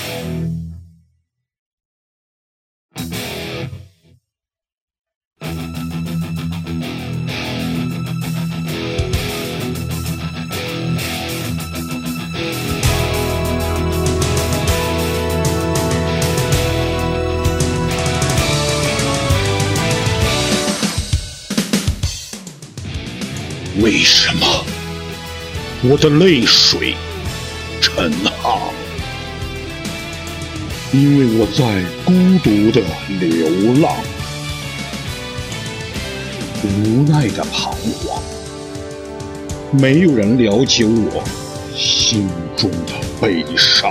为什么我的泪水成行？因为我在孤独的流浪，无奈的彷徨，没有人了解我心中的悲伤，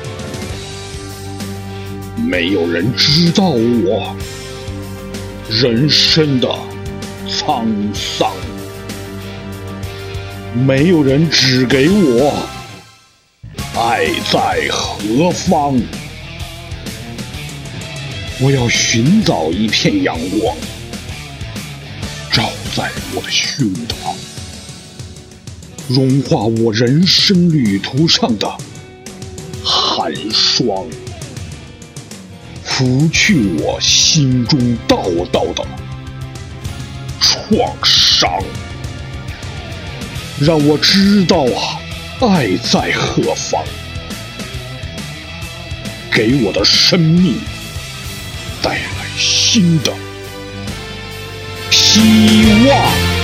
没有人知道我人生的沧桑，没有人指给我爱在何方。我要寻找一片阳光，照在我的胸膛，融化我人生旅途上的寒霜，拂去我心中道道的创伤，让我知道爱在何方，给我的生命带来新的希望。